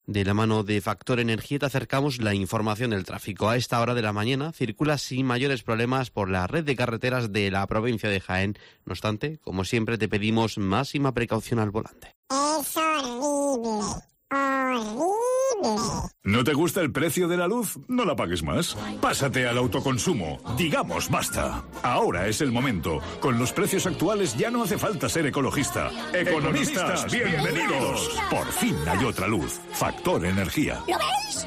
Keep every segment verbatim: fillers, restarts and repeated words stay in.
De la mano de Factor Energía te acercamos la información del tráfico. A esta hora de la mañana circula sin mayores problemas por la red de carreteras de la provincia de Jaén. No obstante, como siempre, te pedimos máxima precaución al volante. Es horrible, horrible. ¿No te gusta el precio de la luz? No la pagues más. Pásate al autoconsumo. Digamos basta. Ahora es el momento. Con los precios actuales ya no hace falta ser ecologista. Economistas, bienvenidos. Por fin hay otra luz. Factor Energía. ¿Lo veis?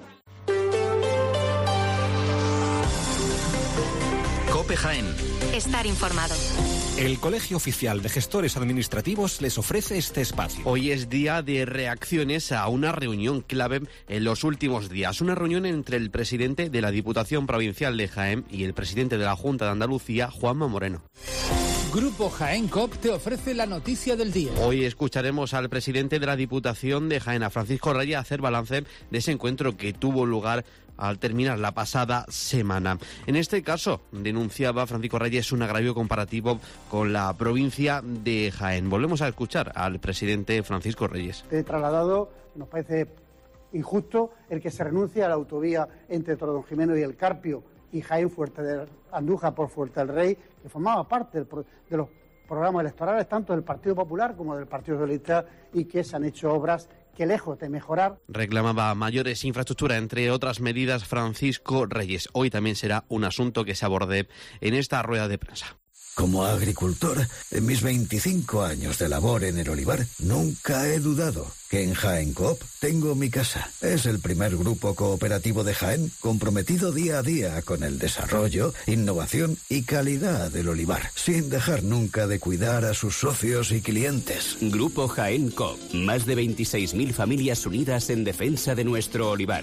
COPE Jaén. Estar informado. El Colegio Oficial de Gestores Administrativos les ofrece este espacio. Hoy es día de reacciones a una reunión clave en los últimos días. Una reunión entre el presidente de la Diputación Provincial de Jaén y el presidente de la Junta de Andalucía, Juanma Moreno. Grupo Jaén COP te ofrece la noticia del día. Hoy escucharemos al presidente de la Diputación de Jaén, a Francisco Reyes, hacer balance de ese encuentro que tuvo lugar al terminar la pasada semana. En este caso, denunciaba Francisco Reyes un agravio comparativo con la provincia de Jaén. Volvemos a escuchar al presidente Francisco Reyes. He trasladado, nos parece injusto el que se renuncie a la autovía entre Torredonjimeno y El Carpio y Jaén Fuerte de Andújar por Fuerte del Rey, que formaba parte de los programas electorales tanto del Partido Popular como del Partido Socialista, y que se han hecho obras que, lejos de mejorar, reclamaba mayores infraestructuras, entre otras medidas, Francisco Reyes. Hoy también será un asunto que se aborde en esta rueda de prensa. Como agricultor, en mis veinticinco años de labor en el olivar, nunca he dudado que en Jaén Coop tengo mi casa. Es el primer grupo cooperativo de Jaén comprometido día a día con el desarrollo, innovación y calidad del olivar, sin dejar nunca de cuidar a sus socios y clientes. Grupo Jaén Coop, más de veintiséis mil familias unidas en defensa de nuestro olivar.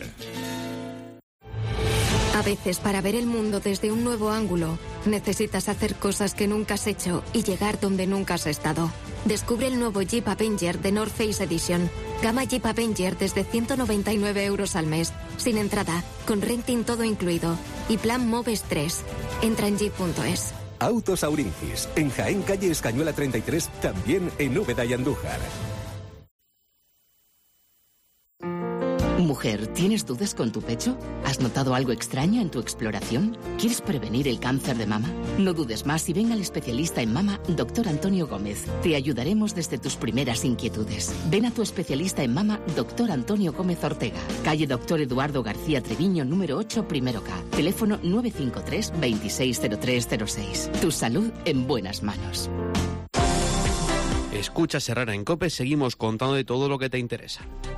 A veces, para ver el mundo desde un nuevo ángulo, necesitas hacer cosas que nunca has hecho y llegar donde nunca has estado. Descubre el nuevo Jeep Avenger de North Face Edition. Gama Jeep Avenger desde ciento noventa y nueve euros al mes, sin entrada, con renting todo incluido y plan Moves tres. Entra en jeep punto es. Autos Aurincis, en Jaén, calle Escañuela treinta y tres, también en Úbeda y Andújar. Mujer, ¿tienes dudas con tu pecho? ¿Has notado algo extraño en tu exploración? ¿Quieres prevenir el cáncer de mama? No dudes más y ven al especialista en mama, doctor Antonio Gómez. Te ayudaremos desde tus primeras inquietudes. Ven a tu especialista en mama, doctor Antonio Gómez Ortega. Calle Doctor Eduardo García Treviño, número ocho, primero K. Teléfono nueve cinco tres, veintiséis cero tres cero seis. Tu salud en buenas manos. Escucha Herrera en COPE, seguimos contando de todo lo que te interesa.